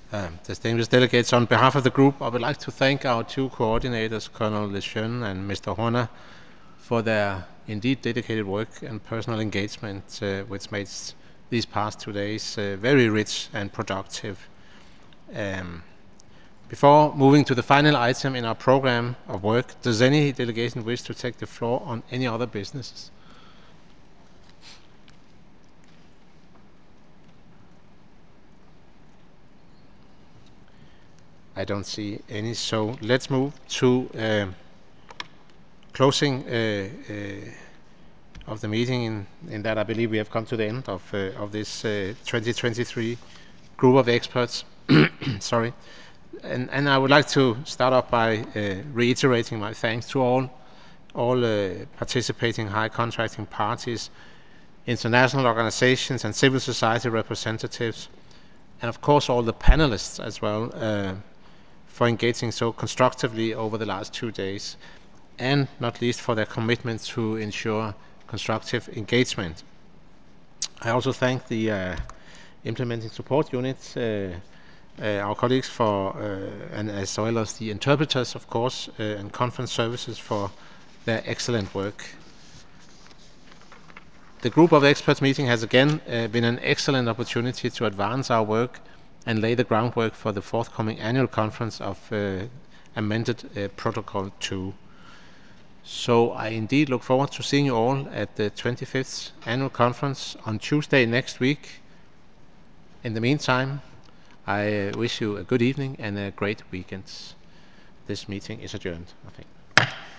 Distinguished delegates, on behalf of the group, I would like to thank our two coordinators, Colonel Lejeune and Mr. Horner, for their indeed dedicated work and personal engagement, which makes these past 2 days very rich and productive. Um, Before moving to the final item in our program of work, does any delegation wish to take the floor on any other businesses? I don't see any, so let's move to closing of the meeting. In that, I believe we have come to the end of this 2023 group of experts. Sorry. And I would like to start off by reiterating my thanks to all participating high contracting parties, international organizations and civil society representatives, and of course all the panelists as well, for engaging so constructively over the last 2 days, and not least for their commitment to ensure constructive engagement. I also thank the implementing support units, our colleagues and as well as the interpreters, of course, and conference services for their excellent work. The group of experts meeting has again been an excellent opportunity to advance our work and lay the groundwork for the forthcoming annual conference of amended Protocol 2. So I indeed look forward to seeing you all at the 25th annual conference on Tuesday next week. In the meantime, I wish you a good evening and a great weekend. This meeting is adjourned, I think.